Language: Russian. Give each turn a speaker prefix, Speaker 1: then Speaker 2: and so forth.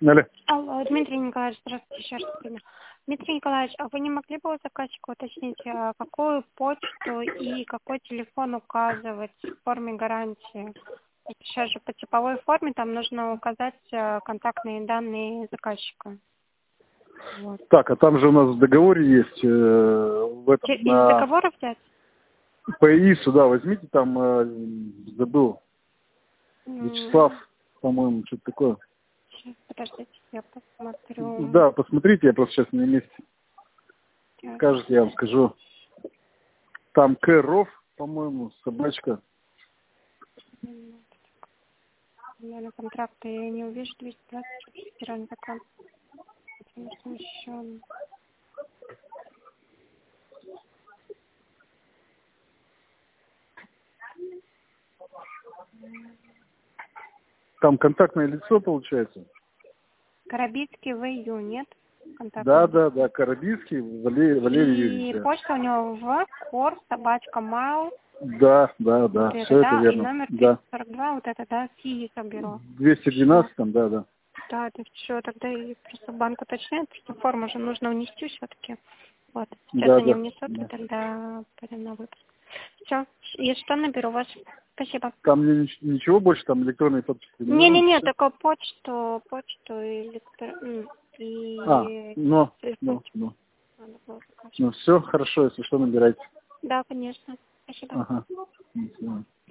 Speaker 1: Алло.
Speaker 2: Алло, Дмитрий Николаевич, здравствуйте, еще раз. Дмитрий Николаевич, а вы не могли бы у заказчика уточнить, какую почту и какой телефон указывать в форме гарантии? Сейчас же по типовой форме там нужно указать контактные данные заказчика. Вот.
Speaker 1: Так, а там же у нас в договоре есть в этом
Speaker 2: Из договора взять?
Speaker 1: по ИИСу, да, возьмите там, забыл, Вячеслав, по-моему, что-то такое.
Speaker 2: Сейчас, подождите, я посмотрю.
Speaker 1: Да, посмотрите, я просто сейчас на месте. Скажете, я вам скажу. Там Кэров, по-моему, собачка.
Speaker 2: На контракты я не увижу 220 федеральный закон. Еще.
Speaker 1: Там контактное лицо получается.
Speaker 2: Карабицкий В.Ю. нет?
Speaker 1: Да, Карабицкий Валерий Юрьевич.
Speaker 2: И почта у него в кор собачка mail.
Speaker 1: Да,
Speaker 2: Вот
Speaker 1: все это верно.
Speaker 2: И номер
Speaker 1: Да.
Speaker 2: 342, вот это, да, ФИИСа бюро.
Speaker 1: 212 там, да.
Speaker 2: Да, это все, тогда и просто банк уточняет, что форму же нужно унести все-таки. Вот, сейчас они унесут, и тогда пойдем на выпуск. Все, и что наберу вас? Спасибо.
Speaker 1: Там ничего больше, там электронные подписи?
Speaker 2: Не, только почту и...
Speaker 1: Ну, все, хорошо, если что, набирайте.
Speaker 2: Да, конечно. Спасибо.
Speaker 1: Ага.